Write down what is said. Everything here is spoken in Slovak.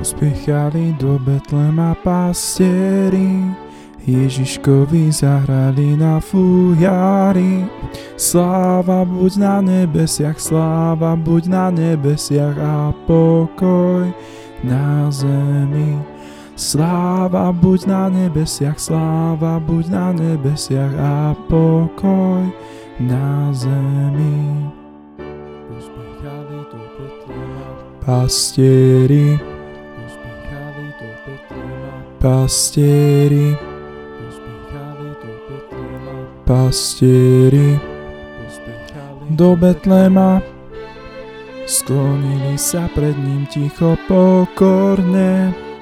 Pospiechali do Betlema pastieri, Ježiškovi zahrali na fujari. Sláva buď na nebesiach, sláva buď na nebesiach a pokoj na zemi. Sláva buď na nebesiach, sláva buď na nebesiach a pokoj na zemi. Pospiechali do Betlema pastieri, pospiechali do Betlema pastieri, pospiechali do Betlema pastieri, pospiechali do Betlema. Sklonili sa pred ním ticho pokorne.